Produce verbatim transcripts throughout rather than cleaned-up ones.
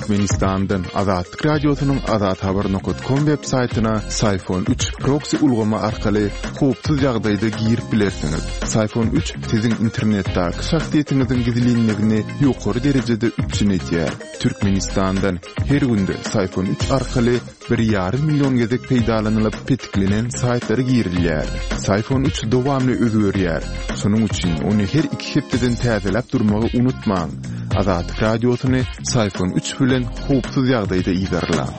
Türkmenistan'dan Azatlyk Radiosynyň azat habar nokta com web saytyna Sayfon üç proxy ulgama arkaly howpsuz ýagdaýda girip bilersiňiz. Sayfon üç siziň internetdäki şahsiýetiniziň gizliligini ýokary derejede üçin etýär. Türkmenistan'dan her günde Sayfon üç arkaly bir ýarym million gezek peýdalanylyp petiklenen saytlary girilýär. Sayfon üç dowamly özgörýär. Şonuň üçin ony her iki hepdeden täzelep durmagy unutmaň. Azatlyk Radiosyny Sayfon üç bilen howpsuz ýagdaýda iýerler.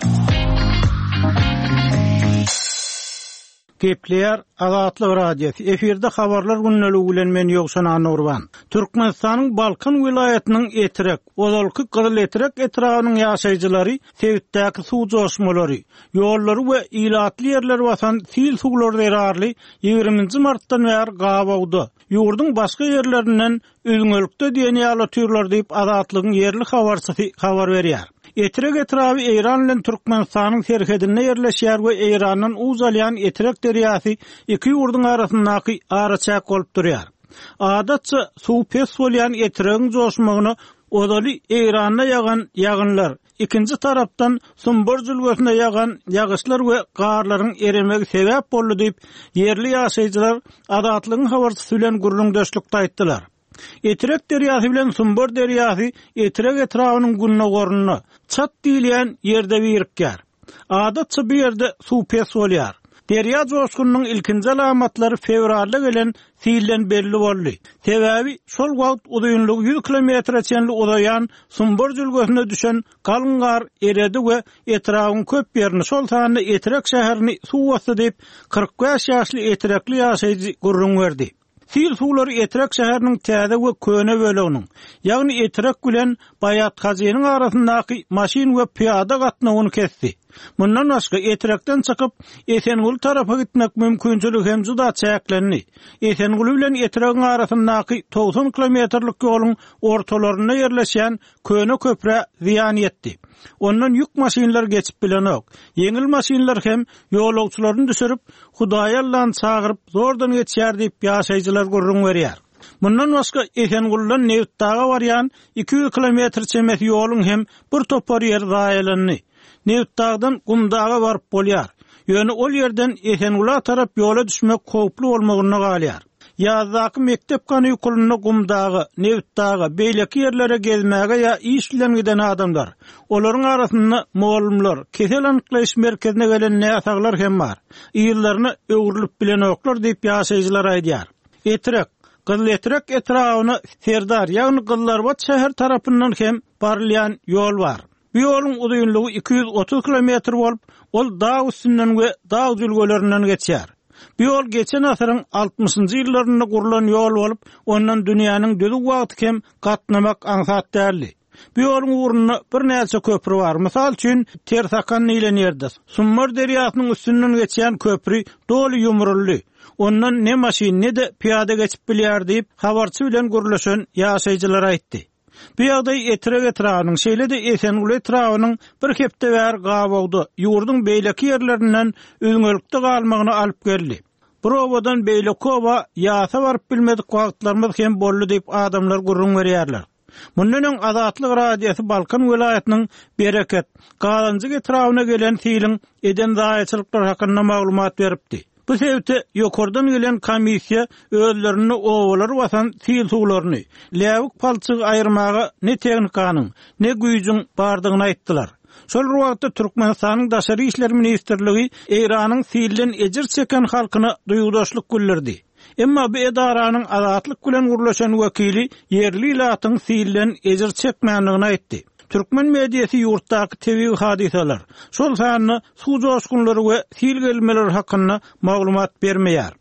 Gepleýär Azatlyk Radiosu. Eferde habarlar günneligi bilen men Ýogşan Anurban. Türkmenistanyň Balkan vilayatynyň Etirek, Ozalky Gyzyl Etirek etragynyň ýaşaýjylary Sewitdäki suw joşmalary, ýollary we ilatly ýerler basan sil suwlary erarly ýigriminji martdan bäri gabawdy. Ýurdun başga ýerlerinden özüňölükde diýen ýaly türler diýip Azatlygyň ýerli habarçysy habar berýär. Etirek etrawy Eýran bilen Türkmenistanyň serhedine ýerleşýär we Eýrandan uzalýan Etirek derýasy iki ýurdun arasyndaky araçak bolup durýar. Adatça suw pes bolýan Etiregiň joşmagyny odaly Eýranda ýagan ýagynlar, ikinji tarapdan Sumbor jülgesine ýagan ýagyşlar we garlaryň eremegi sebäp boldy diýip ýerli ýaşaýjylar Azatlygyň habarçysy bilen gurulňdaşlykda aýtdylar. Etirek derýasy bilen Sumbor derýasy Etirek etrawynyň günne gornuny çat diýilen ýerde birikýär. Adatça bir ýerde suw pes bolýar. Derýa joşkunyň ilkinji alamatlary fevralda gelen silden belli boldy. Sebäbi şol wagt uzunlygy yüz kilometr çenli uzayan Sumbor jülgesine düşen kalın gar eredi we etrawyň köp ýerini şol sanda Etirek şäherini suw bastı diýip kırk beş ýaşly Etirekli ýaşaýjy gurrun berdi. Sil suwlary Etirek şäheriniň täze we köne böleginiň, ýagny Etirek bilen Bayat Gazynyň arasyndaky maşin we piýada gatnawyny kesdi. Mundan başga Etirekden çykyp Esengul tarapy gitmek mümkinçiligi hem juda çäklenli. Esengul bilen Etiregiň arasyndaky doksan kilometrlik ýoluň ortalaryna ýerleşýän köne köpre ziýan ýetdi. Ondan ýük maşinler geçip bilenok. Yeňil maşinler hem ýolagçylaryny düşürip Hudaýa Allah'y çagyryp zordan geçýär diýip ýaşaýjylar gurrun berýär. Mundan başga Esenguldan Newtdaga barýan iki yüz kilometr çemet ýoluň hem bir topar ýer daýalandy. Newtdagdan Gumdaga baryp bolýar. Ýöne ol ýerden Esengula tarap ýola düşmek howply bolmagyna galýar. Ýazdaky mektep kany ýokulyna Gumdaga, Newtdaga, beýleki ýerlere gezmäge ýa iş bilen giden adamlar. Olaryň arasynda muallimler, kesel anyklaýyş merkezine gelen näsaglar hem bar. Ýyllaryny öwrülip bilen oklar diýip ýaşaýjylar aýdýar. Etirek, Gyzyl Etirek etrawyny Serdar ýagny Gyllarbat şäher tarapyndan hem barlyan ýol bar. Bu ýoluň uzunlygy iki yüz otuz kilometr bolup, ol dağ üstünden we dağ jülgelerinden geçýär. Bu ýol geçen asyryň altmışynjy ýyllarynda gurulan ýol bolup, ondan dünýäniň dödük wagty hem gatnamak aňsat däldi. Bu ýoluň urnuny bir näçe köprü bar. Mysal üçin Tersakan bilen ýerde Sumbor derýasynyň üstünden geçýän köprü doly ýumrully. Ondan ne maşin ne de piýada geçip bilýär diýip habarçy bilen gurulşan ýaşaýjylar aýtdy. Bu ýagdaý Etirek etrawynyň şeýle de Esengul etrawynyň bir hepde bäri gabawdy. Ýurdun beýleki ýerlerinden özüňölükde galmagyna alyp geldi. Prowadan beýleki oba ýasa baryp bilmedik wagtlarymyz hem boldy diýip adamlar gurrun berýärler. Mundan Azatlyk Radiosu Balkan vilayatynyň Bereket, Galanjyk etrawyna gelen silin eden daýaçylyklar hakynda maglumat beripdi. Bu sebäpde ýokardan gelen komissiýa özlerini owalar basan sil suwlaryny, läwik palçygy aýyrmaga ne tehnikanyň, ne güýjüň bardygyny aýtdylar. Şol wagtda Türkmenistanyň daşary işler ministrligi Eýranyň silden ejir çeken halkyna duýgudaşlyk bildirdi. Emma bu edaranyň Azatlyk bilen gurulşan wekili ýerli ilatyň silden ejir çekmänligini aýtdy. Türkmen mediýasy ýurtdaky tebii hadiseler, şol sanyny suw joşkunlary we sil gelmeleri hakynda maglumat bermeýär.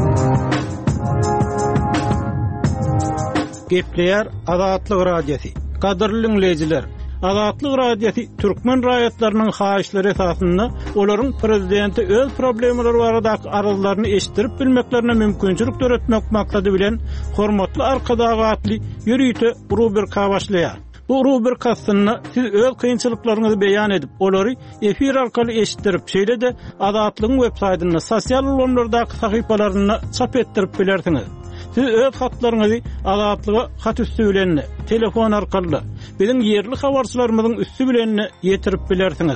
Gepleýär Azatlyk Radiosu. Gadyrly dinleýijiler, Azatlyk Radiosu Türkmen raýatlarynyň haýyşlary esasynda olaryň prezidenti öz problemleri baradaky arzularyny eşitdirip bilmeklerine mümkinçilik töretmek maksady bilen hormatly arkadagy atly ýürüýte rubrika başlaýar. Bu rubrikasynda siz öz kynçylyklaryňyzy beýan edip, olary efir arkaly eşitdirip, şeýle de Azatlygyň web saýtyna, sosial ulanlardaky sahypalaryna çap etdirip bilersiňiz. Siz öz hatlaryňyzy azatlyga hat üstü bilen telefon arkaly biziň yerli habarçylarymyzyň üstü bilen ýetirip bilersiňiz.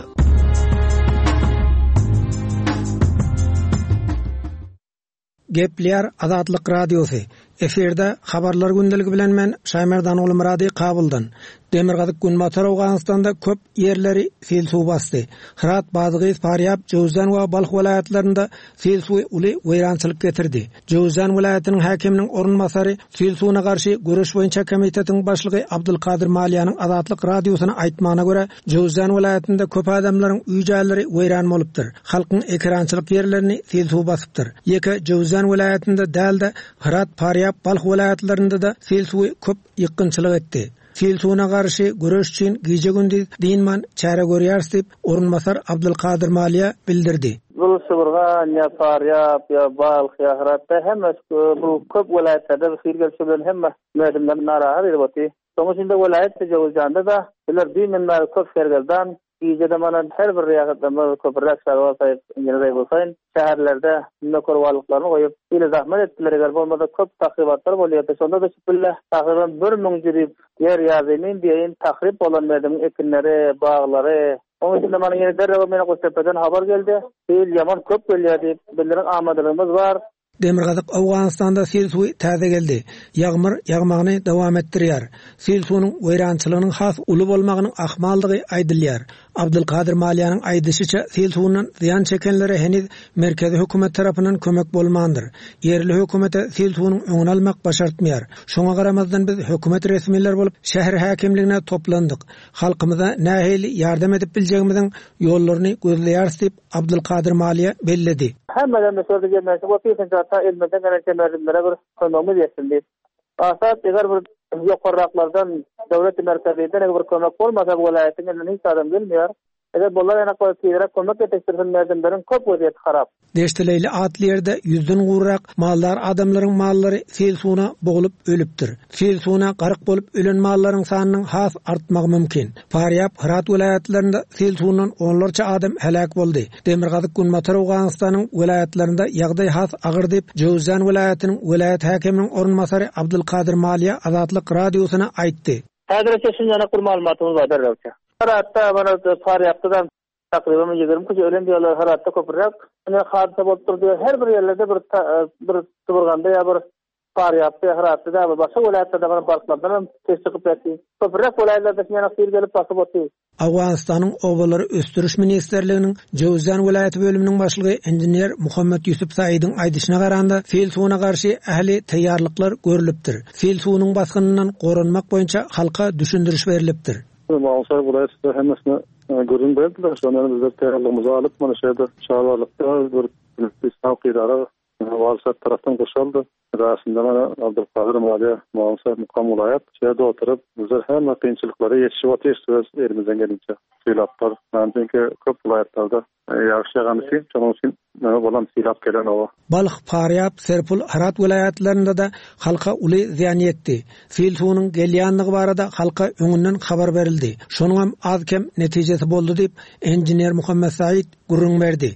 Gepler Azatlyk Radiosu. Eferde habarlar gündeligi bilen men Şaymerdan oğlum Muradi Kabuldan. Demirgazyk gün motor Awganistanda köp yerleri sel suw bastı. Hirat, Bazgyz, Faryab, Jowzan we Balx vilayatlarynda sel suwy uly weýrançylyk getirdi. Jowzan vilayatynyň häkiminiň orunmasary sel suwuna garşy görüş boýunça komitetiň başlygy Abdulkadir Maliýanyň Azatlyk Radiosyna aýtmagyna görä, Jowzan vilayatynda köp adamlaryň üýjärleri weýran bolupdyr. Halkyň ekrançylyk yerlerini sel suw basypdyr. Ýeke Jowzan vilayatynda dälde Hirat, Faryab, Balx vilayatlarynda da sel suwy köp ýykynçylyk etdi. Sel suwuna garşy görüş üçin gije gündüz diýinman çare görýärs diýip orunmasar Abdulkadir Maliýa bildirdi. Bu Sugurgan ya Faryab ya Balx ya Hiratda hemme bu köp vilayatlarda hirgelçiler hemme mödümler narahat edipdi. Soňusynda vilayatda Jowzanda da bular diýmenler köp sergeldan gije mana her bir ýagtda köp rakşar bolsaýy, ýene bolsaýyn şäherlerde nokorwalyklaryny goýup ýene zahmet etdiler. Eger bolmasa köp takybatlar bolýardy. Sonda da şüpiller takyban bir müň jirip yer ýazynyň diýen takrip bolan merdim ekinleri, baglary. Onun için de bana yine derre meni Kostepe'den haber geldi. Sel yaman köp gelýär diýip bildiren amadlygymyz bar. Demirgazyk Awganistanda sel suwy täze geldi. Ýagmyr ýagmagyny dowam etdirýär. Sel suwynyň weýrançylygynyň has uly bolmagynyň ahmallygy aýdylýar. Abdulkadir Maliýanyň aýdyşyça sel suwundan ziýan çekenlere heniz merkezi hökümet tarapyndan kömek bolmandyr. Yerli hökümete sel suwynyň öňüni almak başartmaýar. Şoňa garamazdan biz hökümet resmiler bolup şäher häkimligine toplandyk. Halkymyza nähili ýardam edip biljegimiziň ýollaryny gözleýärs diýip Abdulkadir Maliýa belledi. Hemmeden mesele gelmesi bu piýsençe hatta elmeden gelen merdimlere bir konumy ýetildi. Asat eger bir ýokarraklardan döwlet merkezinde bir kömek bolmasa bu vilayatyň hiç adam gelmeýär. Eger bollar ýa-da koýup kömek etdirsen merdimleriň köp weziyeti harap. Deşteleyli atly ýerde yüzden gurrak mallar adamlaryň mallary sel suwuna bogulyp ölüpdir. Sel suwuna garyk bolup ölen mallaryň sanynyň has artmagy mümkin. Faryab, Hirat vilayatlarynda sel suwundan onlarça adam helak boldy. Demirgazyk gün motor Awganistanyň vilayatlarynda ýagdaý has agyr diýip Jowzan vilayatynyň vilayat häkiminiň orunmasary Abdulkadir Maliýa Azatlyk Radiosyna aýtdy. Häzirçe şundan bir maglumatymyz bar derewçe. Haratda bana Faryabdan takriben ýygrimi kişi ölen diýerler, Haratda köpürak. Ene hadise bolup durdy. Her bir ýerlerde bir bir Sugurganda ýa bir Faryabda, Hiratda da başga vilayatlarda bana barklardan ses çykyp etdi. Köpürak vilayatlarda ýene sir gelip basyp otdy. Awganistanyň Obalary Östürüş Ministrliginiň Jowzan vilayaty bölüminiň başlygy injener Muhammed Yusuf Saýydyň aýdyşyna garanda sel suwuna garşy ähli taýýarlyklar görülipdir. Sel suwunyň basgynyndan goranmak boýunça halka düşündiriş berilipdir. Mağazar vilayetinde hemmesine görün verdiler. Sonra bizler teyarlığımızı alıp bana şeyde çağırlarlıkta bir İslam kıydara valsat taraftan koşaldı. Rasında bana Abdülkadir Maliýa Mağazar Mukam Vilayet şeyde oturup bizler hem kıyınçılıkları yetişip oturuyoruz elimizden gelince. Silaplar. Ben çünkü köp vilayetlarda yarışı yağan için çoğun için bolan silap gelen o. Balx, Faryab, Serpul, Hirat vilayatlarında da halka uly ziýan ýetdi. Sel suwunyň gelýänligi barada halka öňünden habar berildi. Şonuň hem az kem netijesi boldy diýip injener Muhammed Saýyd gurrun berdi.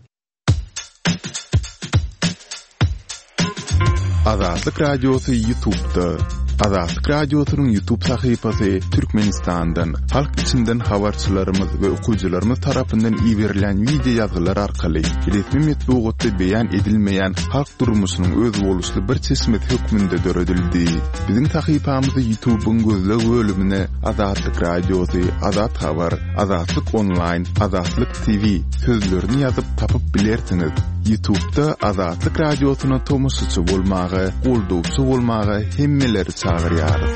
Azatlyk Radiosu YouTube'da. Azatlyk Radiosynyň YouTube sahypasy Türkmenistandan, halk içinden habarçylarymyz we okuwçylarymyz tarapyndan iýerilen video ýazgylar arkaly resmi metbuatda beýan edilmeýän halk durmuşynyň öz boluşly bir çeşmet hökmünde döredildi. Biziň sahypamyzy YouTube'un gözleg bölümine Azatlyk Radiosu, Azat Habar, Azatlyk Online, Azatlyk T V sözlerini ýazyp tapyp bilersiňiz. YouTube'da Azatlyk Radiosyna tomoşaçy bolmagy, goldowçy bolmagy hemmeleri çağırýar.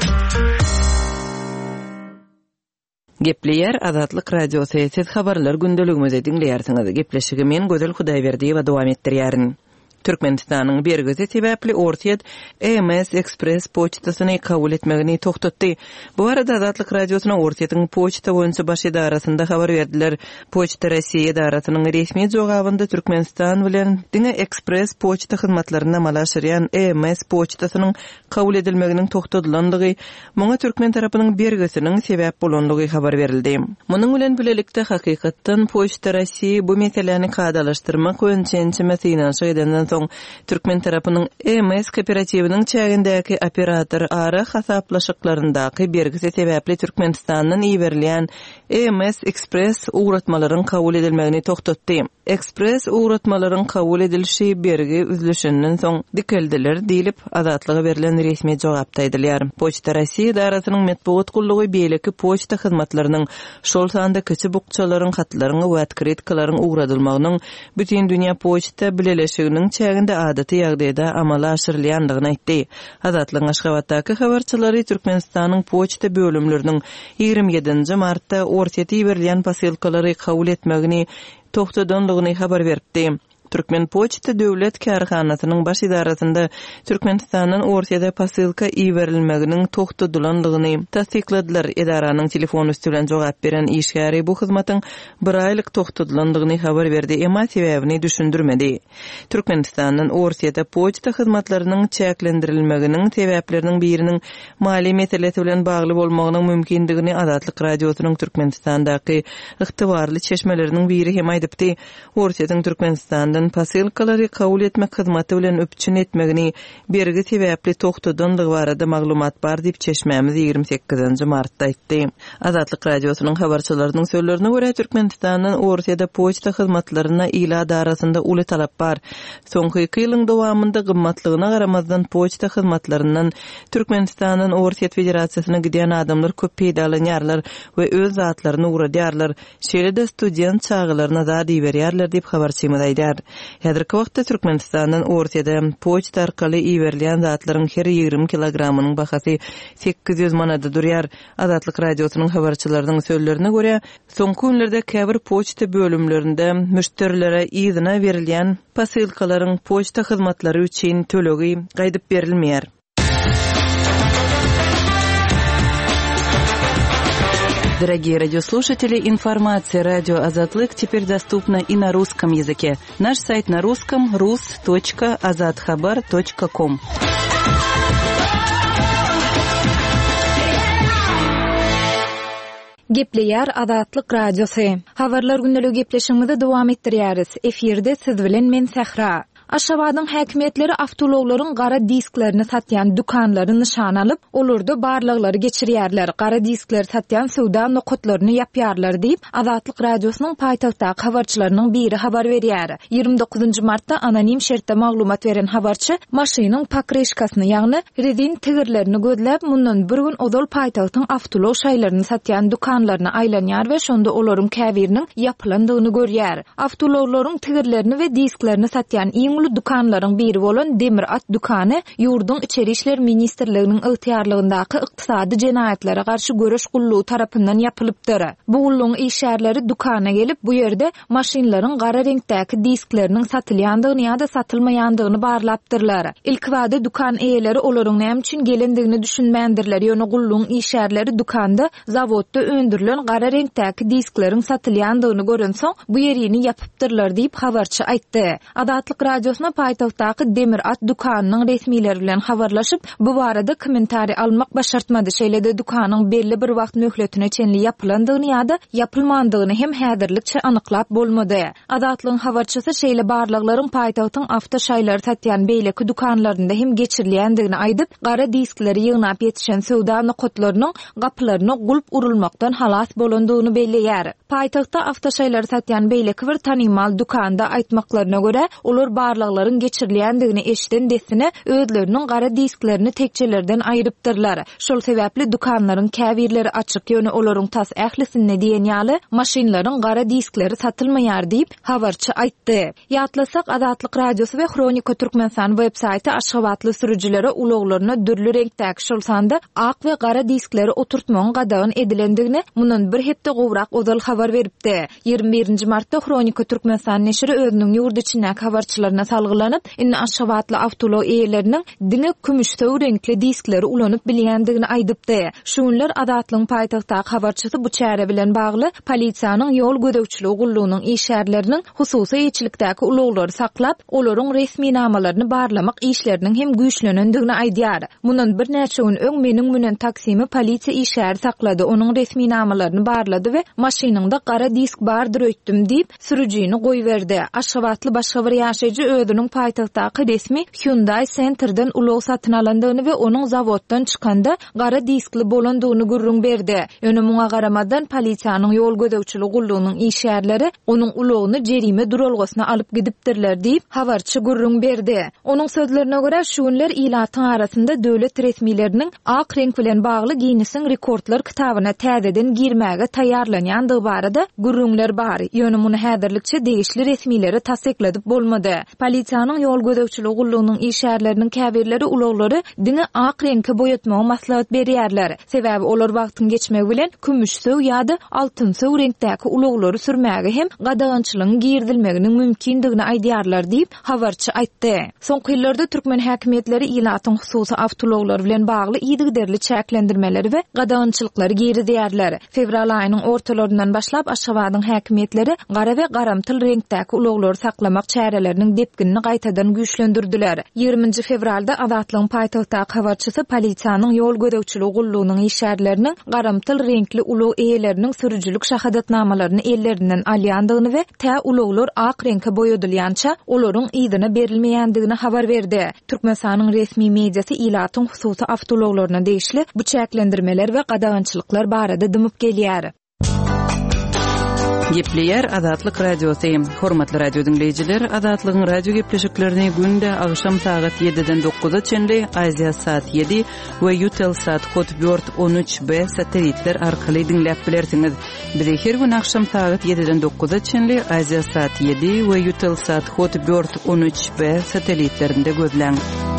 Gepleýär Azatlyk Radiosu siz habarlar gündeligimizi dinleýärsiňiz. Gepleşigi men Gözel Hudaýberdiýewa dowam etdirýärin. Türkmenistanyň bergezi sebäpli Ortiýet E M S Express poçtasyny kabul etmegini toktatdy. Bu arada Azatlyk Radiosyna Ortiýetiň poçta boýunça baş edarasynda habar berdiler. Poçta Rossiýa edarasynyň resmi jogabynda Türkmenistan bilen diňe Express poçta hyzmatlaryna malaşyrýan E M S poçtasynyň kabul edilmeginiň toktadylandygy, muňa Türkmen tarapynyň bergesiniň sebäp bolandygy habar berildi. Munyň bilen bilelikde hakykatdan poçta Rossiýa bu meseleni kadalaşdyrmak öňçençi meseleni eden soň Türkmen tarapynyň E M S kooperativiniň çägindäki operator ara hasaplaşyklaryndaky bergisi sebäpli Türkmenistanyň iýerilýän E M S Express uğratmalaryň kabul edilmegini toktatdy. Express uğratmalaryň kabul edilişi bergi üzülüşinden soň dikeldiler diýilip azatlyga berilen resmi jogapda edilýär. Poçta Rossiýa daratynyň metbuat gullugy beýleki poçta hyzmatlarynyň şol sanda köçü bukçalaryň hatlaryny we kreditlaryň uğradylmagynyň bütün dünýä poçta bileleşiginiň çäginde adaty ýagdaýda amala aşyrylýandygyny aýtdy. Azatlyň Aşgabatdaky habarçylary Türkmenistanyň poçta bölümleriniň ýigirme ýedinji martda ortaýa berilýän pasilkalary kabul etmegini toktadanlygyny habar berdi. Türkmen Poçta döwlet karhanasynyň baş idarasynda Türkmenistanyň ortaýa pasilka iýerilmeginiň toktadylanlygyny tasdikladylar. Edaranyň telefon üstünden jogap beren işgäri bu hyzmatyň bir aýlyk toktadylanlygyny habar berdi, emma sebäbini düşündirmedi. Türkmenistanyň ortaýa poçta hyzmatlarynyň çäklendirilmeginiň sebäpleriniň biriniň mali meselesi bilen bagly bolmagynyň mümkindigini Azatlyk radiosynyň Türkmenistandaky ygtybarly çeşmeleriniň biri hem aýdypdy. Ortaýa Türkmenistandan pasilkalary kabul etmek hyzmaty bilen öpçün etmegini bergi sebäpli toktadanlygy barada maglumat bar diýip çeşmämiz ýigirme sekizinji martda aýtdy. Azatlyk radiosynyň habarçylarynyň sözlerine görä Türkmenistanyň ortaýa poçta hyzmatlaryna ila darasynda uly talap bar. Soňky iki ýylyň dowamynda gymmatlygyna garamazdan poçta hyzmatlaryndan Türkmenistanyň ortaýa federasiýasyna gidýän adamlar köp peýdalanýarlar we öz zatlaryny uğradýarlar. Şeýle-de student çağlaryna da diýberýärler diýip habarçymyz aýdýar. Häzirki wagtda Türkmenistanyň ortaýa poçta arkaly iýerilýän zatlaryň her ýigirme kilogramynyň bahasy sekiz ýüz manada durýar. Azatlyk radiosynyň habarçylarynyň sözlerine görä, soňky günlerde käbir poçta bölümlerinde müşterilere ýygyna berilýän pasilkalaryň poçta hyzmatlary üçin tölegi gaýdyp berilmeýär. Дорогие радиослушатели, информация радио «Азатлык» теперь доступна и на русском языке. Наш сайт на русском – рус точка азатхабар точка ком. Gepleýär Azatlyk radiosu. Habarlar gündelik gepleşigimizi dowam etdirýäris. Efirde siz bilen men Sehra. Aşgabatyň häkimetleri awtologlaryň gara disklerini satýan dukanlary nişan alyp, olurda barlyklary geçirýärler. Gara diskleri satýan sowda nokotlaryny ýapýarlar diýip Azatlyk radiosynyň paýtagtdaky habarçylarynyň biri habar berýär. ýigirme dokuzunji martda anonim şertde maglumat beren habarçy maşynyň pakreşkasyny, ýagny rezin tigirlerini gözläp, mundan bir gün odol paýtagtyň awtolog şaýlaryny satýan dukanlaryna aýlanýar we şonda olaryň käbiriniň ýapylandygyny görýär. Awtologlaryň tigirlerini we disklerini satýan iň dukanlaryň biri bolan Demir At dukany ýurduň içeri işler ministrliginiň ygtyýarlygyndaky ykdysady jenaýatlere garşy göreş gullugy tarapyndan ýapylypdyr. Bu gullugyň işgärleri dukana gelip bu ýerde maşinlaryň gara reňkdäki diskläriniň satylýandygyny ýa-da satylmaýandygyny barlapdyrlar. Ilk wagtda dukan eýeleri olaryň näme üçin gelendigini düşünmändirler. Ýöne gullugyň işgärleri dukanda zawodda öndürilen gara reňkdäki diskläriniň satylýandygyny gören soň bu ýerini ýapypdyrlar diýip habarçy aýtdy. Azatlyk radio Osma paýtagtdaky Demir At dukanynyň resmileri bilen habarlaşyp, bu barada kommentari almak başartmady. Şeýle-de dukanyň belli bir wagt möhletine çenli ýapylandygyny ýa-da ýapylmandygyny hem häzirlikçe anyklap bolmady. Azatlygyň habarçysy şeýle barlyklaryň paýtagtyň awto şaýlary satýan beýleki dukanlarynda hem geçirilýändigini aýdyp, gara diskleri ýygnap ýetişen sowda nokotlarynyň gapylaryna gulp urulmakdan halas bolandygyny belleýär. Paýtagtda awto şaýlary satýan beýleki bir tanymal dukanda aýtmaklaryna görä, olar barlyklaryň geçirilýändigini eşden desine özleriniň gara disklerini tekçelerden aýrypdyrlar. Şol sebäpli dukanlaryň käbirleri açyk, ýöne olaryň tas ählisine diýen ýaly maşinlaryň gara diskleri satylmaýar diýip habarçy aýtdy. Ýatlasak Azatlyk radiosu we Kronika Türkmenistan web saýty Aşgabatly sürüjilere uloglaryna dürli reňkdäki şol sanda ak we gara diskleri oturtmagyň gadagan edilendigini mundan bir hepde gowrak ozal habar beripdi. ýigirme birinji martda Kronika Türkmenistan neşri özüniň ýurdu içindäki habarçylaryna salgylanyp, inni Aşgabatly awtolog eýeleriniň dine kümüştöw reňkli diskleri ulanyp bilýändigini aýdypdy. Şu günler Azatlygyň paýtagtdaky habarçysy bu çäre bilen bagly polisiýanyň ýol gödäwçiligi gullugynyň işgärleriniň hususy ýetçilikdäki uloglary saklap, olaryň resmi namalaryny barlamak işleriniň hem güýçlenendigini aýdýar. Mundan bir näçe gün öň meniň bilen Taksimi polisiýa işgäri saklady, onuň resmi namalaryny barlady we maşynynda gara disk bardyr öýtdim diýip sürüjini goýberdi. Aşgabatly başga bir ýaşaýjy özünün paýtagtdaky resmi Hyundai Center'dan ulug satyn alandygyny we onuň zawoddan çykanda gara diskli bolandygyny gürrüň berdi. Önüme garamadan polisiýanyň ýol gödäwçiligi gullugynyň işgärleri onuň ulugyny jerime duralgysyna alyp gidipdirler diýip habarçy gürrüň berdi. Onuň sözlerine görä şu günler ilatyň arasynda döwlet resmileriniň ak renk bilen bagly Guinness'in rekordlar kitabyna täzeden girmäge taýýarlanýandygy barada gürrüňler bar. Ýöne muny häzirlikçe degişli resmileri tasdikledip bolmady. Polisiýanyň ýol gödäwçiligi gullugynyň işgärleriniň käbirleri ulaglary diňe ak renkde boýatmagy maslahat berýärler. Sebäbi olar wagtyň geçmegi bilen kümüş söw ýa-da altyn söw renkdäki ulaglary sürmäge hem gadagançylygyň girdilmeginiň mümkindigini aýdýarlar diýip habarçy aýtdy. Soňky ýyllarda türkmen häkimetleri ilatyň hususy awtologlar bilen bagly ýygyderli çäklendirmeleri we gadagançylyklary girdýärler. Fevral aýynyň ortalaryndan başlap Aşgabatyň häkimetleri gara we garamtyl renkdäki ulaglary saklamak çäreleriniň depginini gaýtadan güýçlendirdiler. ýygrimiňji fevralda Azatlygyň paýtagtdaky habarçysy polisiýanyň ýol gödäwçiligi gullugynyň işgärleriniň garamtyl renkli ulag eýeleriniň sürüjülük şahadatnamalaryny ellerinden alýandygyny we tä ulaglar ak renkde boýadylýança olaryň ýygyna berilmeýändigini habar berdi. Türkmenistanyň resmi mediýasy ilatyň hususy awtologlaryna degişli bu çäklendirmeler we gadagançylyklar barada dymyp gelýär. Gepleýär Azatlyk radiosy. Hormatly radio dinleýijiler, Azatlygyň radio gepleşiklerini günde agşam saat ýediden dokuza çenli Aziya saat ýedi we Eutelsat kod dört on üç B satelitler arkaly dinläp bilersiňiz. Bizi her gün agşam saat ýediden dokuza çenli Aziya saat ýedi we Eutelsat kod dört on üç B satelitlerinde gözläň.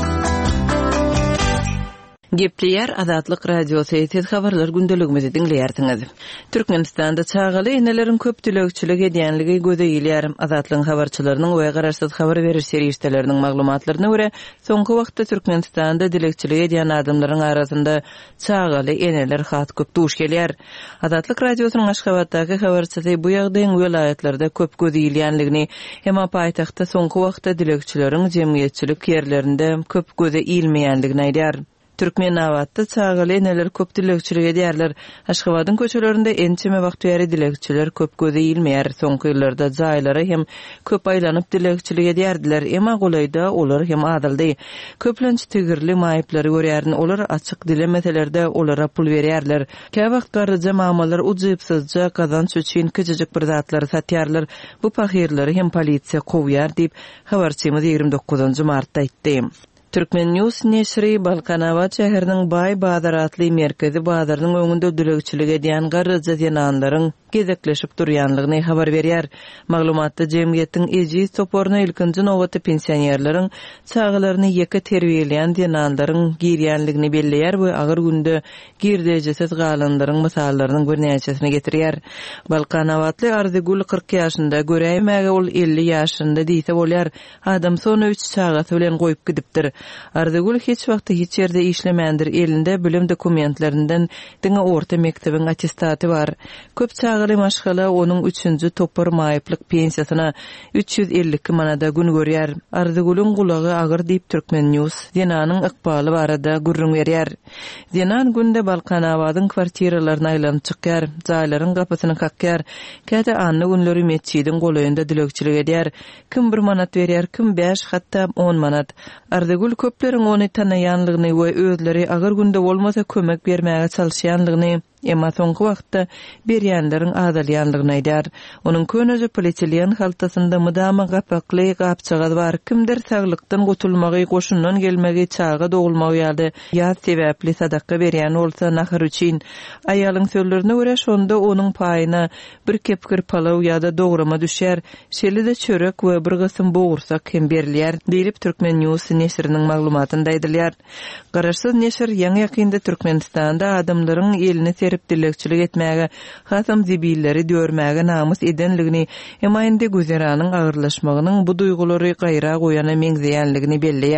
Gepleýär Azatlyk radiosy ýet habarlar gündeligimizi dinleýärsiňiz. Türkmenistanda çağaly eneleriň köp dilegçilik edýänligi gözeýilýär. Azatlygyň habarçylarynyň we garaşsyz habar berir serýişleriniň maglumatlaryna görä, soňky wagtda Türkmenistanda dilegçilik edýän adamlaryň arasynda çağaly eneler hat köp duş gelýär. Azatlyk radiosynyň Aşgabatdaky habarçysy bu ýagdaýyň welaýatlarda köp gözeýilýänligini, hem paýtagtda soňky wagtda dilegçileriň jemgyýetçilik ýerlerinde köp gözeýilmeýänligini aýdýar. Türkmenawatda çağaly eneler köp dilegçilik edýärler. Aşgabatyň köçelerinde ençeme wagt bäri dilegçiler köp gözeýilmeýär. Soňky ýyllarda jaýlara hem köp aýlanyp dilegçilik edýärdiler. Emma golayda olar hem adaldy. Köplenç tigirli maýyplary görýärin. Olar açyk dilemeselerde olara pul berýärler. Kä wagt garryja mamalar uzypsyzja kazanç üçin küçüjek bir zatlary satýarlar. Bu pahirleri hem polisiýa kowýar diýip habarçymyz ýygrimi dokuzunçy martda aýtdy. Türkmen News neşri Balkanawat şäheriniň Bay Bazar atly merkezi bazarynyň öňünde dilegçilik edýän garryja ýananlaryň gezekleşip durýanlygyny habar berýär. Maglumatda jemgyýetiň eji toporuna ilkinji nowatda pensionerleriň çağalaryny ýeke terbiýeleýän ýananlaryň girýänligini belleýär we agyr günde girdejesiz galanlaryň mysallarynyň bir näçesini getirýär. Balkanawatly Arzygul kırk ýaşynda göräýmäge ol elli ýaşynda diýse bolýar. Adam sonu üç çağasy bilen goýup gidipdir. Arzygul hiç wagtda hiç ýerde işlemändir. Elinde bilim dokumentlerinden diňe orta mektebiň attestaty bar. Köp çağaly maşgala onuň üçünji topar maýyplyk pensiýasyna üç yüz elli manada gün görýär. Arzygulun gulagy agyr diýip Türkmen News Zenanyň ykbaly barada gürrüň berýär. Zenan günde Balkanawadyň kwartiralaryna aýlanyp çykýar, jaýlaryň gapysyny kakýar. Käte anny günleri meçhidin golaýynda dilegçilik edýär. Kim bir manat berýär, kim beş hatda on manat. Arzygul köpleriň ony tanaýanlygyny we özleri agyr günde bolmasa kömek bermäge çalyşýanlygyny, emma soňky wagtda berýänleriň azalýanlygyny aýdýar. Onuň könüji polietilen haltasynda mydama gapakly gapçagy bar. Kimdir saglykdan gutulmagy, goşundan gelmegi, çağa dogulmagy ýa-da ýa sebäpli sadaka berýän bolsa nahar üçin. Aýalyň sözlerine görä şonda onuň paýyna bir kepkir palaw ýa-da dograma düşär. Şeýle-de çörek we bir gysym bogursak hem berilýär diýip Türkmen News neşriniň maglumatynda aýdylýar. Garaşsyz neşr ýaňy ýakynda Türkmenistanda adamlaryň elini serip dilegçilik etmäge, hasam zibilleri dörmäge namys edenligini, hem aýynda güzeranyň agyrlaşmagynyň bu duýgulary gaýra goýana meňzeýänligini belleýär.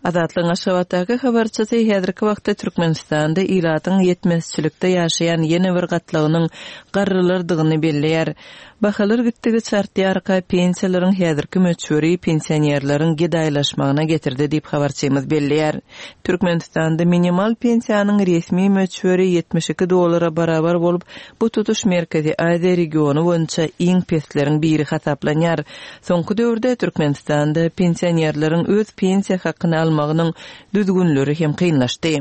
Azatlyň Aşgabatdaky habarçysy häzirki wagtda Türkmenistanda iratyň yetmezçilikde ýaşaýan ýene bir gatlagynyň garrylardygyny belleýär. Bahalar gitdigi çartdy arka pensiýalaryň häzirki möçberi pensionerleriň gedaýlaşmagyna getirdi diýip habarçymyz belleýär. Türkmenistanda minimal pensiýanyň resmi möçberi yetmiş iki dollara barabar bolup, bu tutuş Merkezi Aziýa regiony boýunça iň pestleriň biri hasaplanýar. Soňky döwürde Türkmenistanda pensionerleriň öz pensiýa hakyny almagynyň düzgünleri hem kynlaşdy.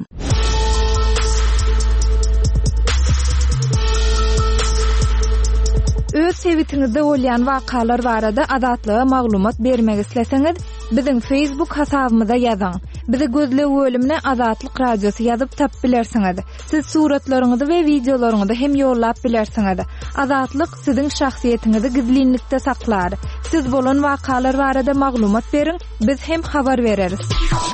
Öz sevitiňizde bolýan wakalar barada azatlyga maglumat bermek isleseňiz, biziň Facebook hasabymyza ýazyň. Bizi gözle bölümine Azatlyk Radiosu ýazyp tap bilersiňiz. Siz suratlaryňyzy we videolaryňyzy hem ýollap bilersiňiz. Azatlyk siziň şahsiýetiniňizi gizlinlikde saklar. Siz bolan wakalar barada maglumat beriň, biz hem habar bereriz.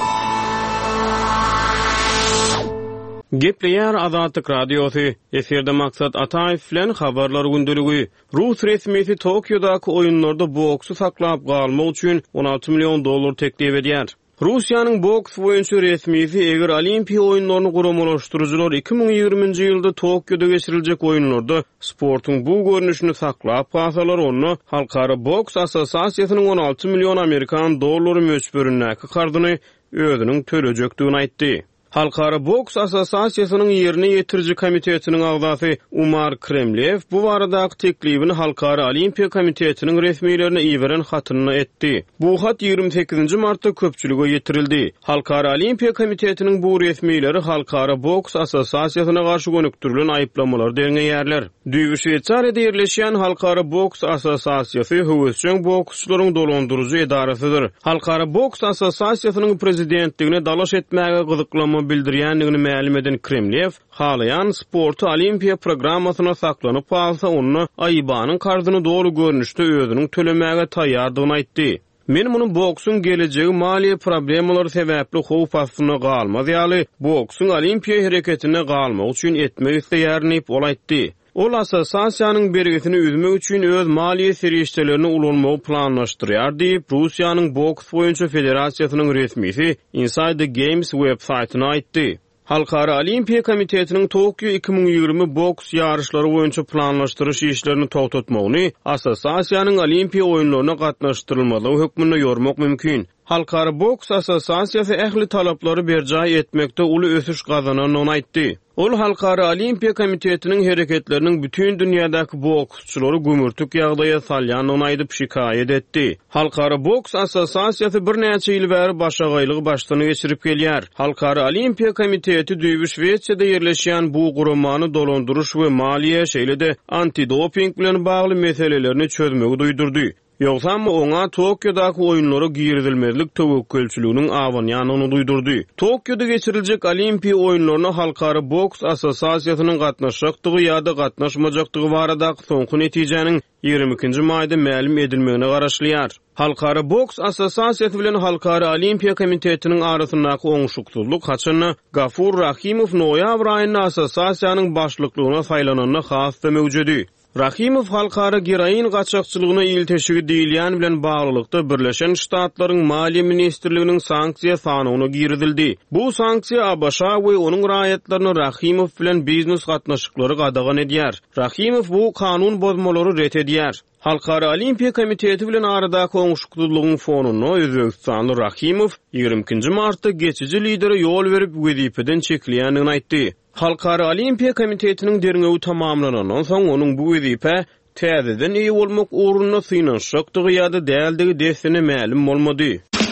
Gepleýär Azatlyk Radiosu. Eferde maksat Ataýew bilen habarlar gündüligi. Rus resmisi Tokyodaky oýunlarda boksy saklap galmak üçin on alty million dollar teklip edýär. Russiýanyň boks boýunça resmisi eger Olimpiýa oýunlaryny guramalaşdyrjylar iki ming ýygrüminji ýylda Tokyoda geçiriljek oýunlarda sportyň bu görnüşini saklap gasalar onu Halkara Boks Assosiasiýasynyň on alty million Amerikan dollary möçberindäki kardyny özüniň törejekdigini aýtdy. Halkara Boks Assosiasiýasynyň ýerine ýetiriji komitetiniň agzasy Umar Kremlev bu baradaky teklibini Halkara Olimpiýa komitetiniň resmiýlerine iýeren hatyny etdi. Bu hat ýygrimi sekizinji martda köpçülige ýetirildi. Halkara Olimpiýa komitetiniň bu resmiýleri Halkara Boks Assosiasiýasyna garşy gönükdirilen aýplamalar deňeýärler. Düýbi Şweýçariýada ýerleşýän Halkara Boks Assosiasiýasy höwesçiň boksçylaryň dolandyrjy edarasydyr. Halkara Boks Assosiasiýasynyň prezidentligine dalaş etmäge gyzyklama bildirýändigini ma'lum eden Kremlev, halayan sportu Olimpiýa programmasyna saklanyp alsa onu aýbanyň kardyny dolu görnüşde özüniň tölemäge taýýardygyny aýtdy. Men muny boksun gelejegi maliýe problemalary sebäpli howp astyna galmaz ýaly boksun Olimpiýa hereketine galmak üçin etmek isleýärni ol aýtdy. Ol assosiasiýanyň bergisini üzmek üçin öz maliýe serişdelerini ulanmagy planlaşdyrýar diýip Russiýanyň boks boýunça federasiýasynyň resmisi Inside the Games websaytyna aýtdy. Halkara Olimpiýa komitetiniň Tokyo iki ming ýygrimi boks ýarışlary boýunça planlaşdyryş işlerini togtatmagyny assosiasiýanyň Olimpiýa oýunlaryna gatnaşdyrylmaly hökmüne ýormak mümkin. Halkara Boks Assosiasiýasy ähli talaplary berjaý etmekde uly ösüş gazananyny aýtdy. Ol Halkara Olimpiýa komitetiniň hereketleriniň bütün dünýädäki boksçylary gümürtük ýagdaýa salýanyny aýdyp şikaýet etdi. Halkara Boks Assosiasiýasy bir näçe ýyl bäri başagaýlygy başlygyny geçirip gelýär. Halkara Olimpiýa komiteti düýbi Şweýçarýada ýerleşýän bu guramany dolandyryş we maliýe şeýle-de antidoping bilen bagly meselelerini çözmegi duýdurdy. Ýogsam oňa Tokyodaky oýunlara giridilmezlik töwekkülçiliginiň awanýanyny duýdurdy. Tokyoda geçiriljek Olimpiýa oýunlaryna Halkara Boks Assosiasiýasynyň gatnaşjakdygy ýa-da gatnaşmajakdygy baradaky soňky netijeniň ýygrimi ikinji maýda ma'lum edilmegine garaşlýar. Halkara Boks Assosiasiýasy bilen Halkara Olimpiýa komitetiniň arasyndaky oňşuksuzlyk haçyny Gafur Rahimow noýabr aýynda assosiasiýanyň başlyklygyna saýlananyna hasda mewjudi. Rahimow halkara geraýin gaçakçylygyna ýylteşigi diýilýän bilen baglylykda Birleşen Ştatlaryň Maliýe Ministrliginiň sanksiýa sanawyna giridildi. Bu sanksiýa A B Ş we onuň raýatlaryny Rahimow bilen biznes gatnaşyklary gadagan edýär. Rahimow bu kanun bozmalary ret edýär. Halkara Olimpiýa komiteti bilen aradaky oňşuksuzlygyň fonuny Özbegistanly Rahimow ýygrimi ikinji martda geçici lideri ýol berip wezipeden çekilýändigini aýtdy. Halkara Olimpiýa komitetiniň derňegi tamamlanandan soň onuň bu wezipe täzeden iyi bolmak uğruna synaşykdygy ýa-da däldigi desine ma'lum bolmady.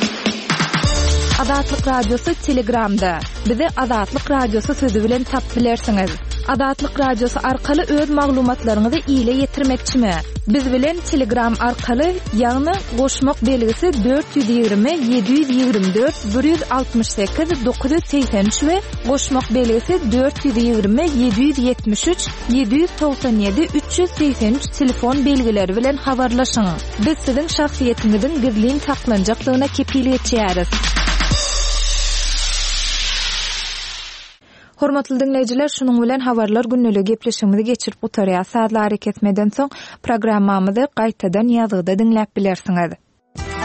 Azatlyk Radiosu Telegramda. Bizi Azatlyk Radiosu sözü bilen tap bilersiňiz. Azatlyk Radiosu arkaly öz maglumatlaryňyzy ýyla ýetirmekçimi? Biz bilen Telegram arkaly ýagny goşmak belgisi dört yüz ýygrimi yedi yüz ýygrimi dört bir yüz altmış sekiz dokuz yüz seksen üç we goşmak belgisi dört yüz ýygrimi yedi yüz ýetmiş üç yedi yüz toksan ýedi üç yüz seksen üç telefon belgileri bilen habarlaşyň. Biz siziň şahsiýetiňiziň gizlin saklanjaklygyna kepillik etýäris. Hormatly dinleyijiler, şunun bilen habarlar günnüligi gepleşigimizi geçirip utarýar. Saatlar hareket etmeden soň programmamyzy gaýtadan ýazgyda dinläp bilersiňiz.